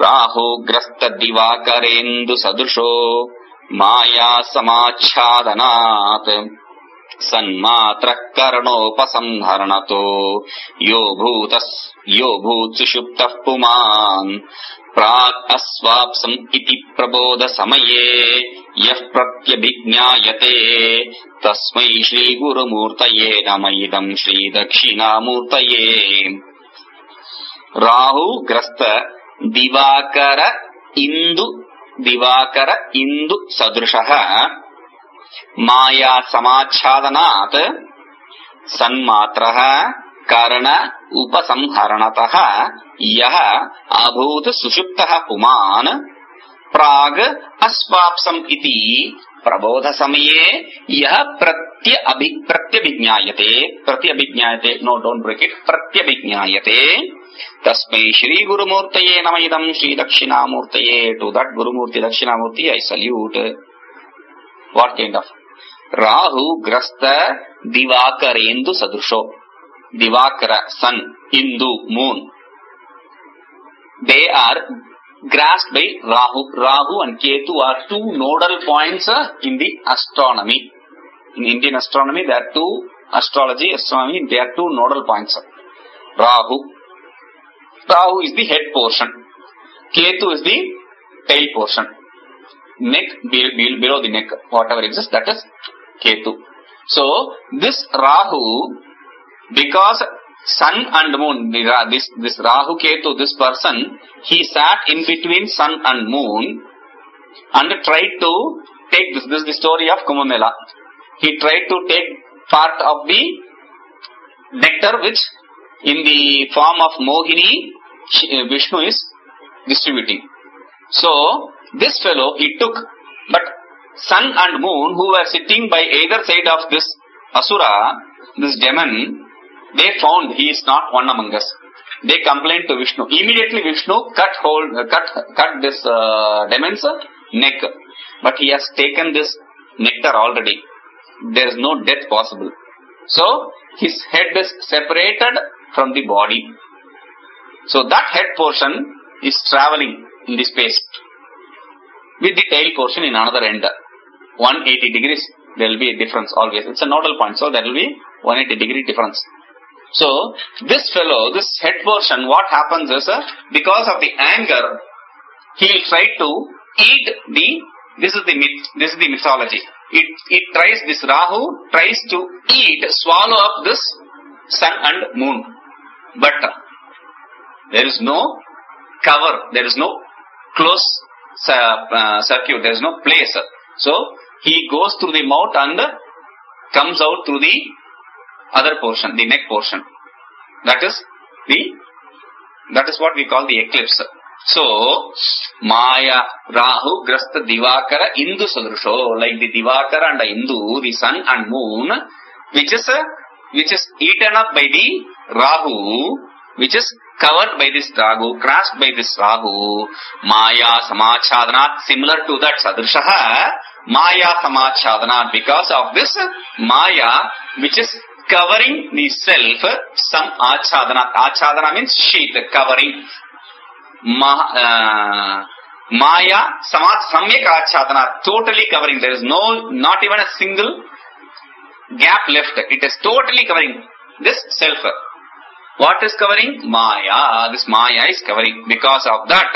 राहुग्रस्त दिवाकरेन्दु सदृशो माया समाच्छादनात् सन्मात्रः करणोपसंहरणतो यो भूत्सुषुप्तः पुमान् प्राक् अस्वाप्सम् इति प्रबोध समये यः प्रत्यभिज्ञायते तस्मै श्रीगुरुमूर्तये नम इदम् श्रीदक्षिणामूर्तये। राहुग्रस्त दिवाकर इंदु सदृशः माया समाच्छादनात् सन्मात्रः कर्ण उपसंहरणतः यः अभूत् सुषुप्तः पुमान् प्राग अस्वाप्सम् इति प्रबोध समये यः प्रत्यभिज्ञायते नो डोंट ब्रेक इट प्रत्यभिज्ञायते तस्मै श्री गुरुमूर्तये नम इदम् श्री दक्षिणामूर्तये। To that Gurumurti Dakshinamurti I salute. What kind of? Rahu grasta divakarendu sadrusho. Divakara, sun, Indu, moon. They are grasped by Rahu. Rahu and Ketu are two nodal points in the astronomy. In Indian astronomy, there are two astronomy, there are two nodal points. Rahu is the head portion. Ketu is the tail portion. Neck, below the neck, whatever exists, that is Ketu. So, this Rahu, because sun and moon, this Rahu Ketu, this person, he sat in between sun and moon and tried to take this is the story of Kumbh Mela. He tried to take part of the nectar which in the form of Mohini, Vishnu is distributing. So, this fellow he took, but sun and moon who were sitting by either side of this Asura, this demon, they found he is not one among us. They complained to Vishnu. Immediately Vishnu cut this demon's neck. But he has taken this nectar already. There is no death possible. So, his head is separated from the body. So, that head portion is traveling in the space with the tail portion in another end. 180 degrees, there will be a difference always. It's a nodal point, so there will be 180 degree difference. So, this fellow, this head portion, what happens is, because of the anger, he will try to eat this is the mythology. This Rahu tries to swallow up this sun and moon. But there is no cover, there is no close circuit, there is no place. So, he goes through the mouth and comes out through the other portion, the neck portion. That is what we call the eclipse. So, Maya, Rahu, Grasta, Divakara, Indu Sadrusho, like the Divakara and the Indu, the sun and moon, which is eaten up by the Rahu, which is covered by this Rahu, grasped by this Rahu, Maya Samachhadanat, similar to that Sadrishaha, Maya Samachhadanat, because of this Maya, which is covering the self, some Achhadanat. Achhadana means sheath, covering. Maya Samyak Achhadanat, totally covering. There is not even a single gap left. It is totally covering this self. What is covering? Maya. This Maya is covering. Because of that,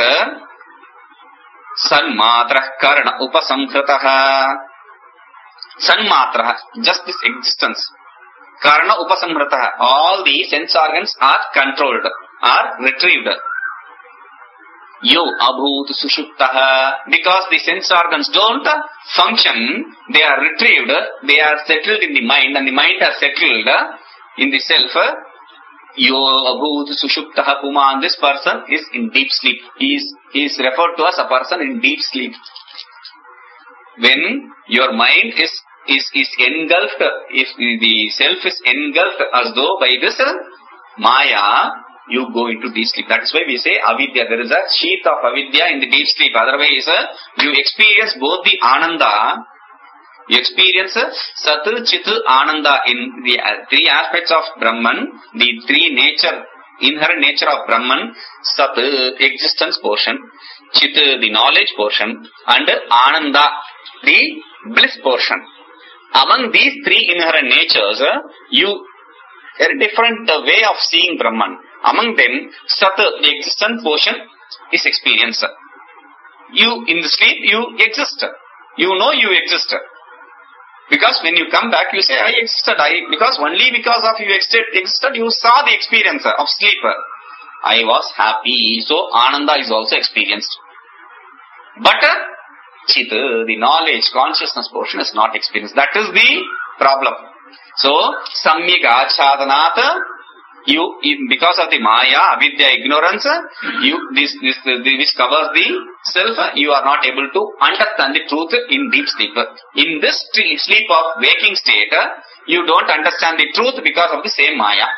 Sanmatra Karna Upasamkritaha. Sanmatra, just this existence. Karna Upasamkritaha. All the sense organs are controlled, are retrieved. Yo Abhut Sushuptaha. Because the sense organs don't function, they are retrieved, they are settled in the mind, and the mind has settled in the self. Yo Abhut Sushuptaha Puman. This person is in deep sleep. He is referred to as a person in deep sleep. When your mind is engulfed, if the self is engulfed as though by this Maya, you go into deep sleep. That is why we say avidya. There is a sheath of avidya in the deep sleep. Otherwise, you experience both the ananda, you experience Sat, Chit, Ananda in the three aspects of Brahman, the three nature inherent nature of Brahman, Sat, existence portion, Chit, the knowledge portion, and Ananda, the bliss portion. Among these three inherent natures, there is different way of seeing Brahman. Among them, Sat, the existence portion, is experience. You, in the sleep, you exist. You know you exist. Because when you come back, you say, I existed. Because only because of you existed, you saw the experience of sleep. I was happy. So, Ananda is also experienced. But, Chit, the knowledge, consciousness portion is not experienced. That is the problem. So, Samyak Achadanat, because of the Maya, Avidya, ignorance, this covers the self, you are not able to understand the truth in deep sleep. In this sleep of waking state, you don't understand the truth because of the same Maya.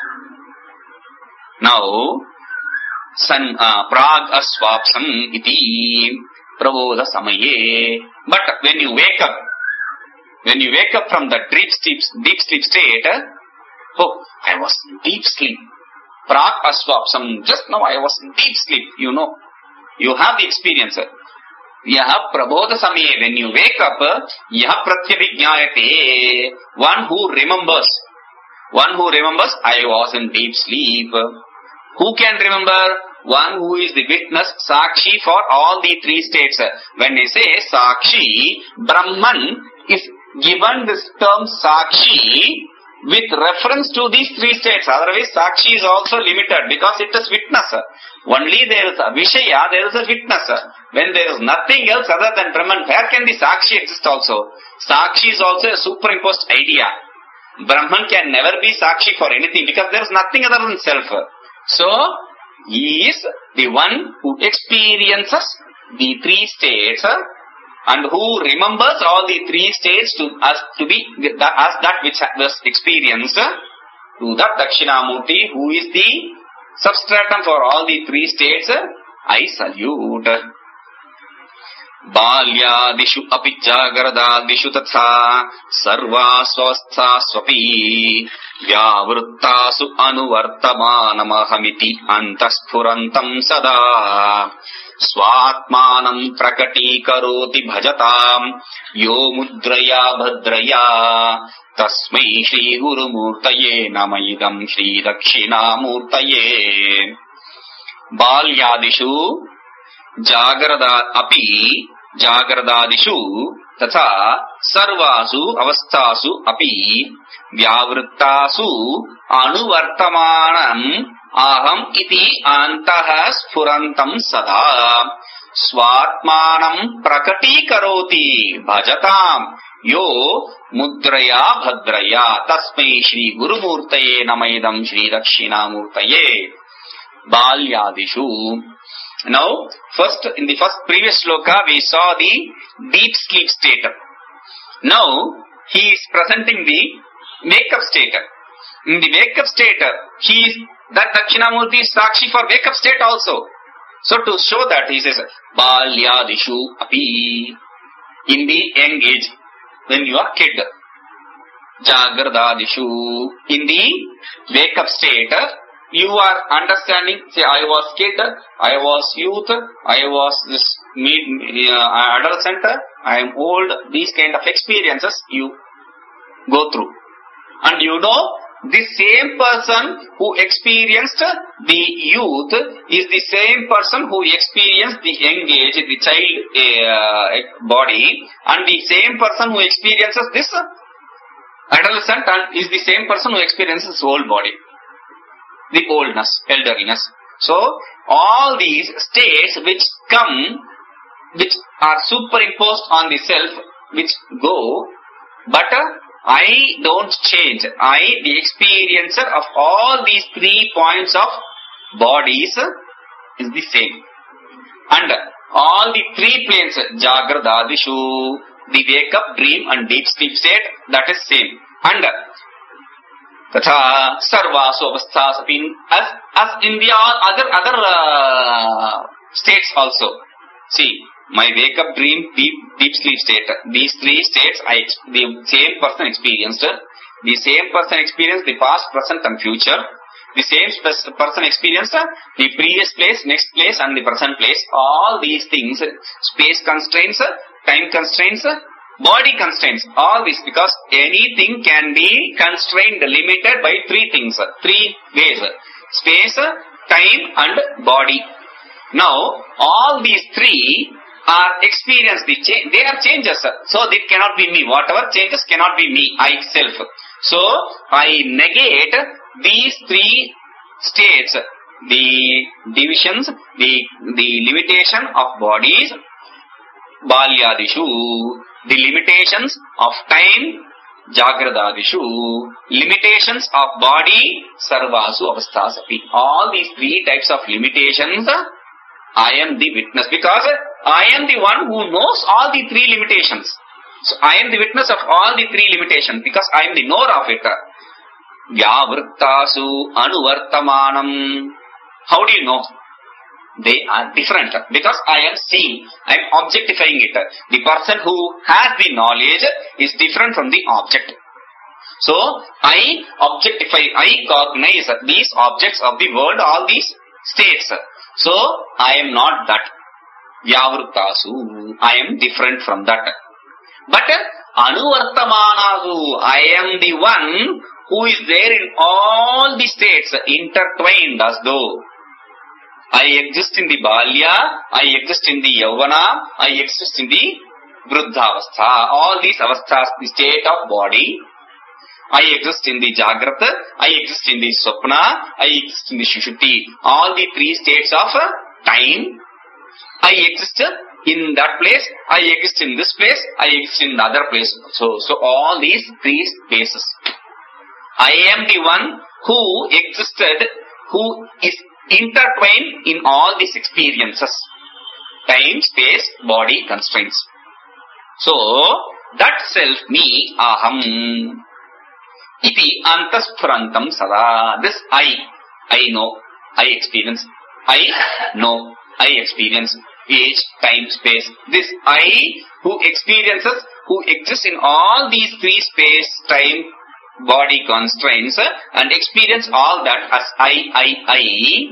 Now, Prag Aswapsam iti Prabodha Samaye. But when you wake up from the deep sleep state, oh, I was in deep sleep. Prag Aswapsam. Just now I was in deep sleep. You know. You have the experience. Yaha Prabodha Samaye. When you wake up, Yaha Pratyabhignayate. One who remembers, I was in deep sleep. Who can remember? One who is the witness, Sakshi for all the three states. When we say Sakshi, Brahman is given this term Sakshi with reference to these three states. Otherwise, Sakshi is also limited because it is witness. Only there is a Vishaya, there is a witness. When there is nothing else other than Brahman, where can the Sakshi exist also? Sakshi is also a superimposed idea. Brahman can never be Sakshi for anything because there is nothing other than self. So, he is the one who experiences the three states and who remembers all the three states as that which was experienced. To that Dakshinamurti, who is the substratum for all the three states, I salute. Balyadishu api jagaradadishu tatha sarva swastha swapi vyavruttasu anuvartamanamahamiti antasphurantam sada swatmanam prakatīkaroti bhajatam yo mudraya bhadraya tasmai Shri Guru Murtaye namaidam Shri Dakshinamurtaye. Balyadishu Jagaradadishu tatha sarvasu avasthasu api vyavruttasu anuvartamanam aham iti antah sphurantam sada swatmanam prakatīkaroti bhajatam yo mudraya bhadraya tasmai Shri Guru Murtaye namaidam Shri Dakshinamurtaye. Balyadishu. Now, in the previous sloka, we saw the deep sleep state. Now, he is presenting the wake-up state. In the wake-up state, that Dakshinamurti is Sakshi for wake-up state also. So, to show that, he says, Balyadishu api. In the young age, when you are kid. Jagradadishu. In the wake-up state, you are understanding, say, I was kid, I was youth, I was this adolescent, I am old, these kind of experiences you go through. And you know, the same person who experienced the youth is the same person who experienced the young age, the child body, and the same person who experiences this adolescent and is the same person who experiences old body. The oldness, elderliness. So, all these states which are superimposed on the self, which go, but I don't change. The experiencer of all these 3 points of bodies is the same. And all the 3 planes, Jagradadishu, the wake up, dream and deep sleep state, that is same. And Tatha sarvasu avasthas as in the other states also. See, my wake up, dream, deep sleep state. These 3 states the same person experienced. The same person experienced the past, present and future. The same person experience the previous place, next place and the present place. All these things, space constraints, time constraints, body constraints, all this, because anything can be constrained, limited by three things, three ways: space, time and body. Now, all these three are experienced, they are changes, so it cannot be me. Whatever changes cannot be me, I self. So, I negate these three states, the divisions, the limitation of bodies, balyadishu, the limitations of time, jagradadishu, limitations of body, sarvasu avasthasapi. All these three types of limitations, I am the witness, because I am the one who knows all the three limitations. So I am the witness of all the three limitations, because I am the knower of it. Vyavrittasu anuvartamanam. How do you know? They are different, because I am seeing, I am objectifying it. The person who has the knowledge is different from the object. So I objectify, I cognize these objects of the world, all these states. So I am not that. Vyavrittasu, I am different from that. But anuvartamanasu, I am the one who is there in all the states, intertwined, as though I exist in the balya, I exist in the yavana, I exist in the vruddhavastha. All these avasthas, the state of body. I exist in the jagrata, I exist in the swapna, I exist in the shushupti. All the three states of time. I exist in that place, I exist in this place, I exist in the other place. So all these three spaces. I am the one who existed, who is intertwined in all these experiences. Time, space, body, constraints. So, that self, me, aham, iti antasphurantam sada. This I know, I experience, I know, I experience. Age, time, space. This I who experiences, who exists in all these three space, time, body constraints and experience all that as I.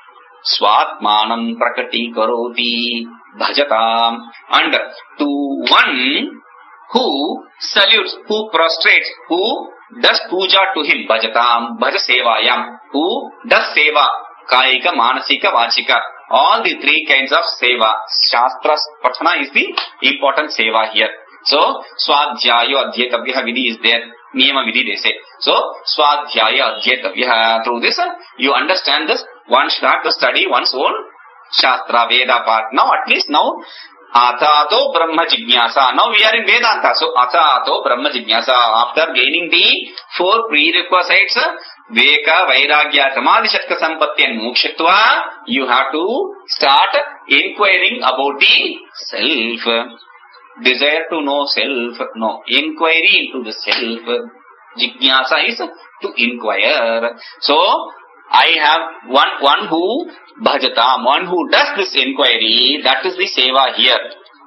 Swatmanam prakati karoti bhajatam. And to one who salutes, who prostrates, who does puja to him, bhajatam, bhaja sevayam, who does seva, kaika, manasika, vachika. All the three kinds of seva. Shastra patana is the important seva here. So, swadhyayo adhyetavya vidhi is there. Niyama vidhi they say. So, swadhyaya adhyetavya. Through this, you understand this. One should have to study one's own Shastra, Veda part. Now, at least now, Athato Brahma Jignasa. Now we are in Vedanta. So, Athato Brahma Jignasa. After gaining the four prerequisites, Veka, Vairagya, Samadhi, Shatka, Sampatti and Mokshatva, you have to start inquiring about the self. Desire to know self. No. Inquiry into the self. Jignasa is to inquire. So, I have one who bhajatam, one who does this inquiry, that is the seva here.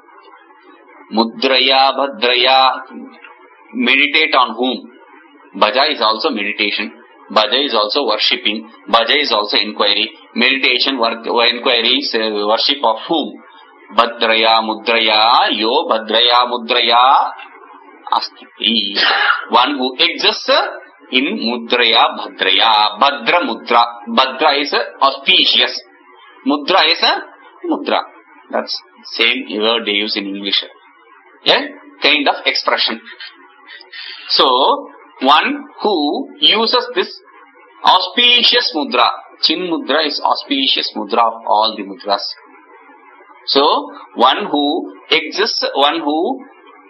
Mudraya, bhadraya, meditate on whom? Bhaja is also meditation. Bhaja is also worshipping. Bhaja is also inquiry. Meditation, inquiry, worship of whom? Bhadraya, mudraya, yo bhadraya, mudraya, astiti. One who exists in mudraya, bhadraya, bhadra mudra. Bhadra is auspicious. Mudra is mudra. That's same word they use in English. Yeah, kind of expression. So, one who uses this auspicious mudra. Chin mudra is auspicious mudra of all the mudras. So, one who exists, one who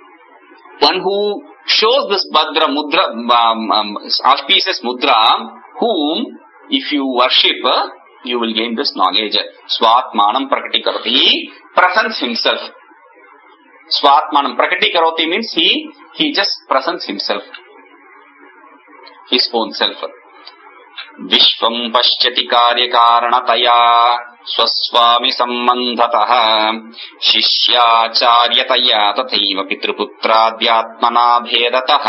shows this Bhadra mudra, auspicious mudra, whom if you worship, you will gain this knowledge. Swatmanam prakati karoti, presents himself. Swatmanam prakati karoti means he just presents himself. His own self. Vishvam pashyati karya karanataya स्वस्वामि सम्बन्धतः शिष्याचार्यतया तथैव पितृपुत्राद्यात्मना भेदतः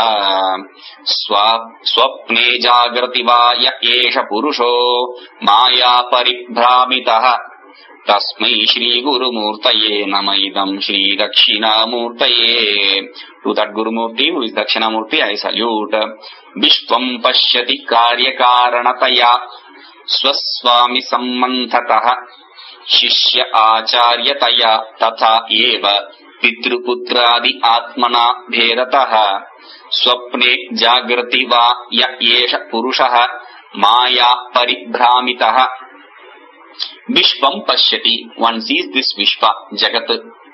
स्वप्ने जागृति वा य एष पुरुषो माया परिभ्रामितः तस्मै श्री गुरुमूर्तये नमः इदं श्री दक्षिणामूर्तये. To that Gurumurti who is Dakshinamurti I salute. Vishvam pashyati karyakaranataya स्वस्वामि सम्बन्धतः शिष्य आचार्यतया तथा एव पितृपुत्रादि आत्मना भेदतः स्वप्ने जागृति वा य एष पुरुषः माया परिभ्रामितः. Vishvam pashyati, one sees this Vishva, Jagat.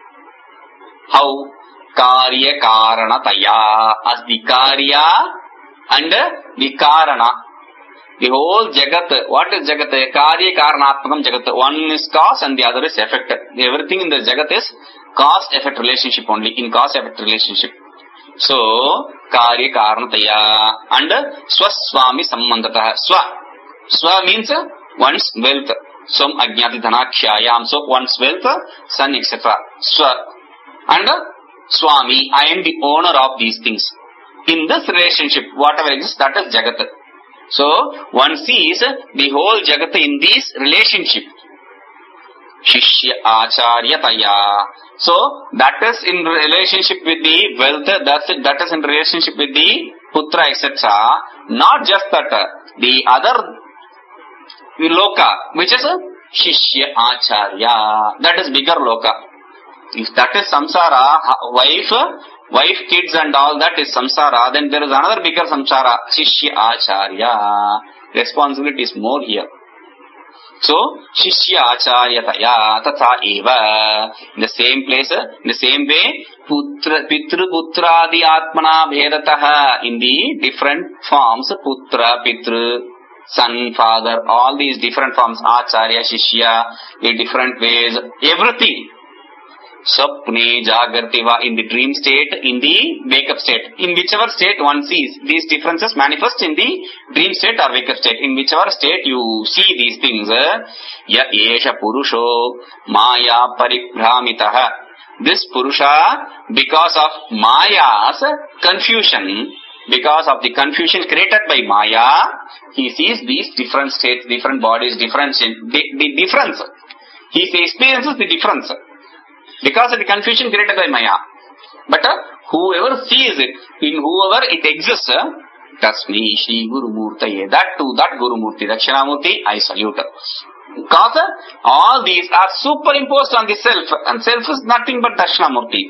How? Karya karanataya, as the Karya and the Karana. The whole Jagat, what is Jagat? Karya Karanatmakam Jagat. One is cause and the other is effect. Everything in the Jagat is cause-effect relationship only, in cause-effect relationship. So, Karya Karanataya and Swaswami Sambandhatah. Swa means one's wealth. Som Ajnati Dhanakshayam. So, one's wealth, son, etc. Swa. And Swami, I am the owner of these things. In this relationship, whatever exists, that is Jagat. So, one sees the whole Jagat in this relationship. Shishya Acharyataya. So, that is in relationship with the wealth, that is in relationship with the Putra, etc. Not just that, the other Loka, which is Shishya Acharya. That is bigger Loka. If that is samsara, wife, kids and all that is samsara, then there is another bigger samsara, Shishya Acharya. Responsibility is more here. So, Shishya Acharyataya tatha eva. In the same place, in the same way, Pitru Putradi Atmana Bhedataha. In the different forms, Putra, Pitru, son, father, all these different forms, Acharya, Shishya, in different ways, everything. Sapne Jagartiva, in the dream state, in the wake-up state. In whichever state one sees, these differences manifest in the dream state or wake-up state. In whichever state you see these things, ya esha purusho maya paribhramitaha. This purusha, because of maya's confusion, because of the confusion created by maya, he sees these different states, different bodies, different, the difference. He experiences the difference. Because of the confusion created by Maya. But whoever sees it, in whoever it exists, Tasmi Shri Guru Murtaye. That Guru Murti, Dakshinamurti, I salute. Because all these are superimposed on the self, and self is nothing but Dakshinamurti.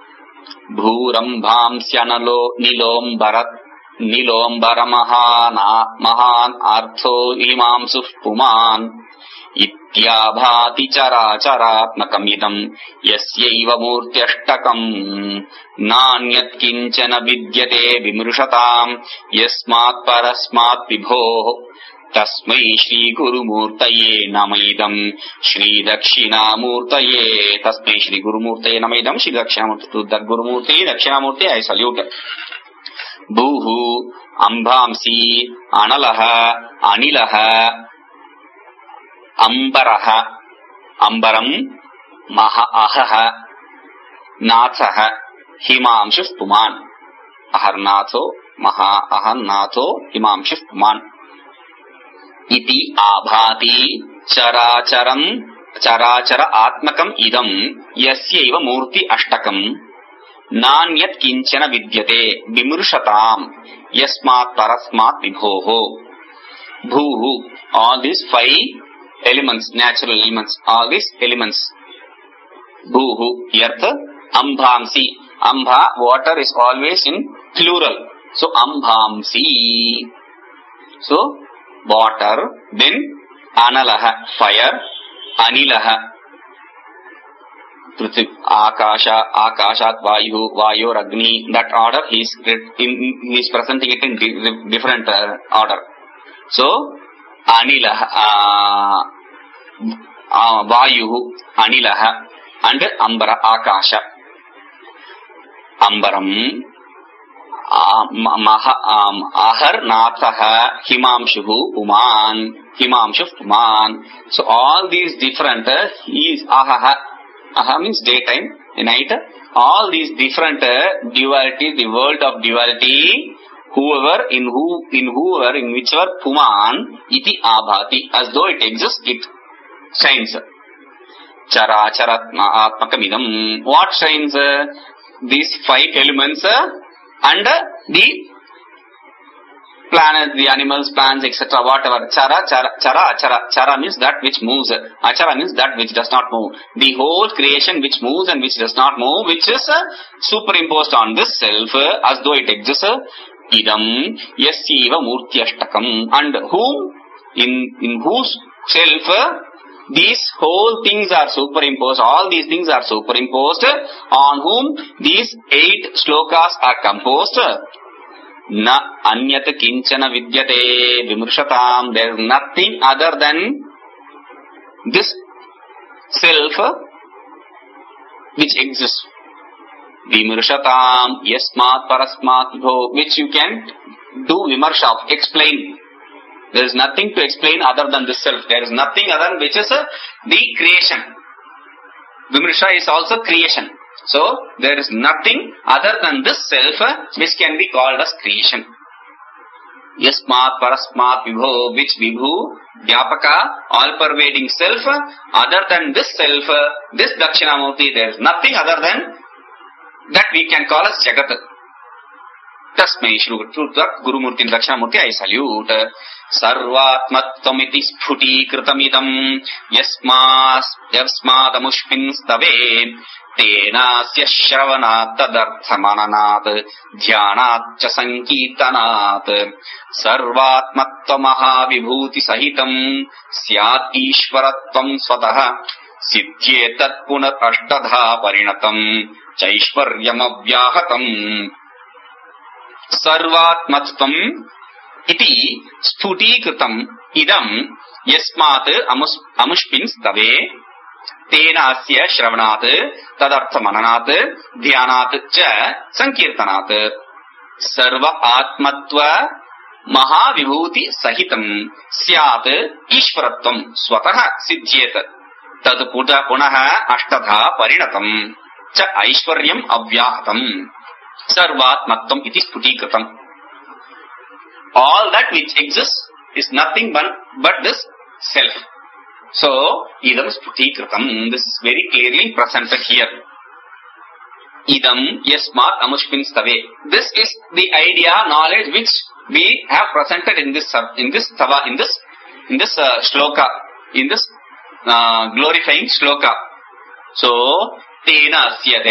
Bhurambhamsyanalo nilombara mahan artho imamsuf puman. Ityabhati characharatmakam idam yasyaiva murtyashtakam nanyat kinchana vidyate vimrushatam yasmat parasmat vibho tasmai Shri Guru Murtaye namaidam Shri Dakshinamurtaye. Tasmai Shri Guru Murtaye namaidam Shri Dakshinamurtaye. To that Guru Murtaye, Dakshinamurtaye, I salute. Bhuhu ambhamsi analaha anilaha Ambaraha, Ambaram, Maha Ahaha, Nathaha, Himamshif Puman. Aharnatho, Maha Ahannatho, Himamshif Puman. Iti Abhati Charachara Atmakam Idam Yasyaiva Murti Ashtakam Nanyat Kinchana Vidyate Vimrushatam Yasmat Parasmat Vibhoho. Bhuhu, all these five elements, natural elements, all these elements. Bhuhu, earth. Ambhamsi. Ambha, water is always in plural. So, ambhamsi. So, water. Then, analaha, fire. Anilaha, prithvi, akashat, vayu, agni. That order he is presenting it in different order. So, Anilaha, Vayu, Anilaha, and Ambara, Akasha. Ambaram, ahar natha himamshu puman, himamshu puman. So all these different is aha means daytime, night. All these different duality, the world of duality, whoever in whichever puman iti abhati, as though it exists, it shines. Chara charatmakamidam. What shines? These 5 elements and the planet, the animals, plants, etc. Whatever. Chara means that which moves. Achara means that which does not move. The whole creation which moves and which does not move, which is superimposed on this self as though it exists. Idam yasyeva murtyashtakam. And whom, in whose self these whole things are superimposed, all these things are superimposed, on whom these 8 shlokas are composed. Na anyat kinchana vidyate vimrshatam. There is nothing other than this self which exists. Vimrshatam yasmat parasmat bho, which you can do vimarsha of, explain. There is nothing to explain other than this self. There is nothing other than which is the creation. Vimrsha is also creation. So, there is nothing other than this self which can be called as creation. Yasmat parasmat vibho, which vibhu, vyapaka, all-pervading self, other than this self, this Dakshinamurti, there is nothing other than that we can call as Jagat. Tasmai Shrugat Gurumurti Dakshinamurti, I salute. Sarvatmattvamiti sphuti kritamidam yasmadamushmin stave tenasya shravanat tadarthamananat dhyanat cha sankirtanat sarvatmattva vibhuti sahitam syat ishvaratvam swatah siddhyetat punat ashtadha parinatam chaishvaryam avyahatam. Sarvatmatvam iti sphutikritam idam yasmat amushpin stave tena asya shravanat tadarthamananat dhyanat cha sankirtanat sarva atmatva mahavibhuti sahitam syat ishvaratvam swatah siddhyet tad punah ashtadha parinatam cha aishwaryam avyahatam. Sarvatmatvam iti sphutikritam. All that which exists is nothing but this self. So, idam sphutikritam. This is very clearly presented here. Idam yasmat amushpin stave. This is the idea, knowledge which we have presented in this shloka, in this glorifying shloka. So, tena asya.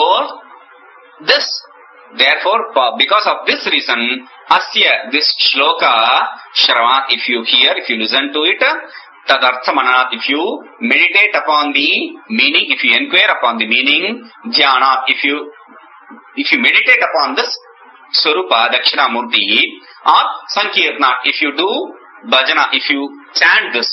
Therefore, because of this reason, asya, this shloka, shravanat, if you hear, if you listen to it, tadarthamanat, if you meditate upon the meaning, if you inquire upon the meaning, dhyanat, if you meditate upon this Swarupa, Dakshinamurti, or Sankirtanat, if you do bhajana, if you chant this,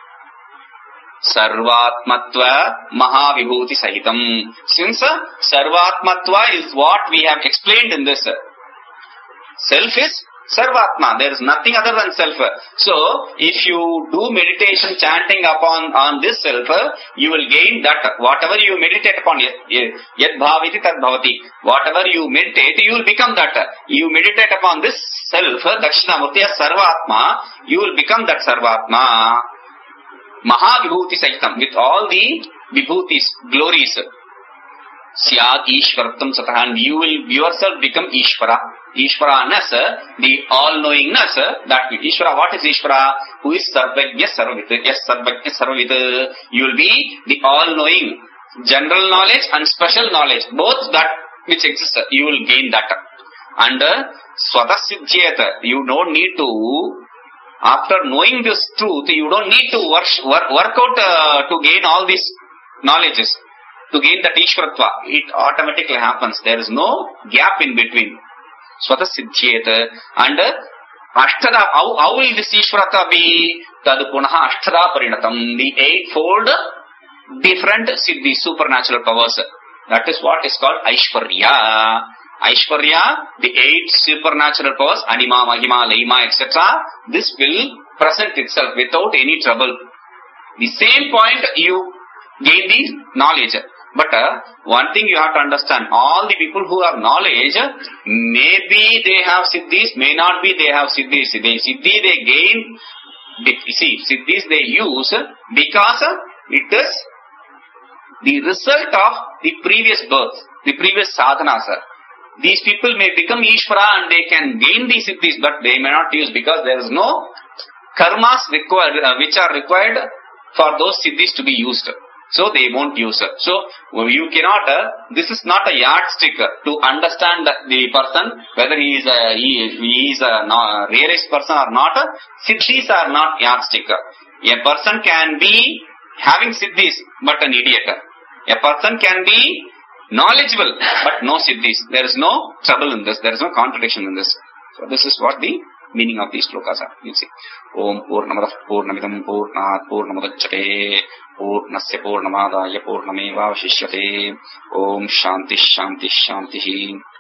Sarvatmatva Mahavibhuti Sahitam. Since Sarvatmatva is what we have explained in this. Self is Sarvatma. There is nothing other than self. So, if you do meditation chanting on this self, you will gain that. Whatever you meditate upon, yad bhaviti tad bhavati. Whatever you meditate, you will become that. You meditate upon this self, Dakshinamurti, Sarvatma, you will become that Sarvatma. Mahavibhuti Sahitam, with all the vibhutis, glories. Syat Ishvarattam Satah, and you will yourself become Ishvara. Ishvara-ness, the all-knowingness, that Ishvara, what is Ishvara? Who is Sarvajna Sarvavit? Yes, Sarvajna Sarvavit. You will be the all-knowing, general knowledge and special knowledge, both that which exists, you will gain that. And Swatah Siddhyet, you don't need to, after knowing this truth, you don't need to work out to gain all these knowledges, to gain that Ishvaratva. It automatically happens. There is no gap in between. Swatah Siddhyet. And Ashtada, how will this Ishvarata be? Tad punaha Ashtada parinatam. The eightfold different siddhi, supernatural powers. That is what is called Aishwarya. Aishwarya, the 8 supernatural powers, Anima, Mahima, Laima, etc. This will present itself without any trouble. The same point you gain the knowledge. But one thing you have to understand, all the people who have knowledge, maybe they have siddhis, may not be they have siddhis. Siddhi they gain, siddhis they use because it is the result of the previous birth, the previous sadhana, sir. These people may become Ishvara and they can gain these siddhis, but they may not use because there is no karmas required, which are required for those siddhis to be used. So they won't use it. So you cannot, this is not a yardstick to understand the person, whether he is a realized person or not. Siddhis are not yardstick. A person can be having siddhis, but an idiot. A person can be knowledgeable, but no siddhis. There is no trouble in this. There is no contradiction in this. So this is what the meaning of these shlokas are. You see. Om Purnamadah Purnamidam Purnat Purnamudachyate Purnasya Purnamadaya Purnameva Vashishyate. Om Shanti Shanti Shanti.